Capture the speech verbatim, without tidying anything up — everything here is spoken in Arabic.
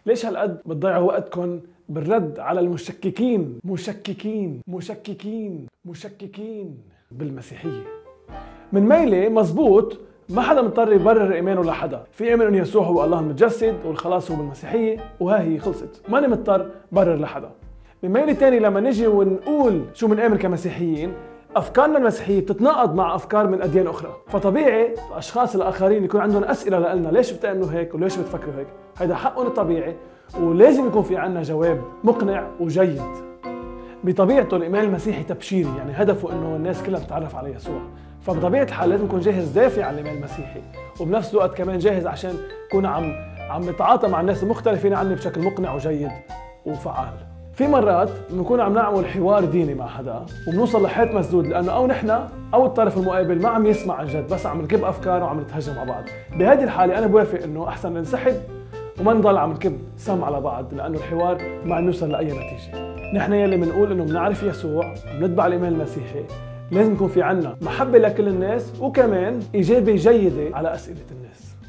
ليش هالقد بتضيعوا وقتكم بالرد على المشككين مشككين مشككين مشككين بالمسيحية؟ من ميلة مزبوط ما حدا مضطر يبرر ايمانه لحدا، في امن ان يسوع هو الله المتجسد والخلاص هو بالمسيحيه وها هي خلصت، ماني مضطر برر لحدا. من ميلة تاني لما نجي ونقول شو بنآمن كمسيحيين، افكارنا المسيحيه بتتناقض مع افكار من اديان اخرى، فطبيعي الاشخاص الاخرين يكون عندهم اسئله لنا ليش بتآمنوا هيك وليش بتفكروا هيك، هيدا حقهم الطبيعي ولازم يكون في عنا جواب مقنع وجيد. بطبيعته الايمان المسيحي تبشيري، يعني هدفه انه الناس كلها تتعرف على يسوع، فبطبيعه الحال لازم يكون جاهز دافع على الايمان المسيحي، وبنفس الوقت كمان جاهز عشان يكون عم عم نتعاطى مع الناس المختلفين عني بشكل مقنع وجيد وفعال. في مرات بنكون عم نعمل حوار ديني مع حدا وبنوصل لحيط مسدود، لانه او نحن او الطرف المقابل ما عم يسمع عن جد، بس عم نكب افكار وعم نتهجم على بعض. بهذه الحاله انا بوافق انه احسن ننسحب وما نضل عم نكب سم على بعض، لانه الحوار ما عم يوصل لاي نتيجه. نحن يلي بنقول انه بنعرف يسوع وبنتبع الايمان المسيحي لازم يكون في عنا محبه لكل الناس وكمان اجابه جيده على اسئله الناس.